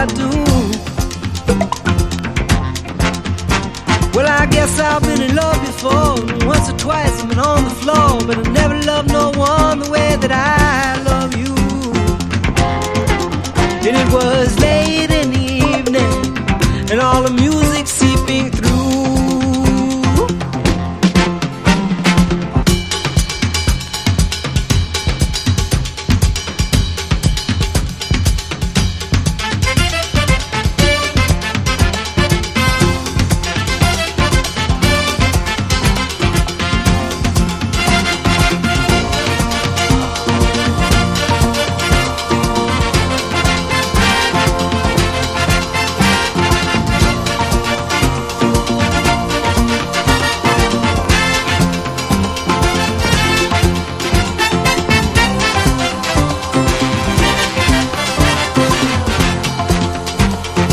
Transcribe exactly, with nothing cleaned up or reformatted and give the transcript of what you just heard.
I do. Well, I guess I've been in love before. Once or twice I've been on the floor, but I never loved no one the way that I love you. And it was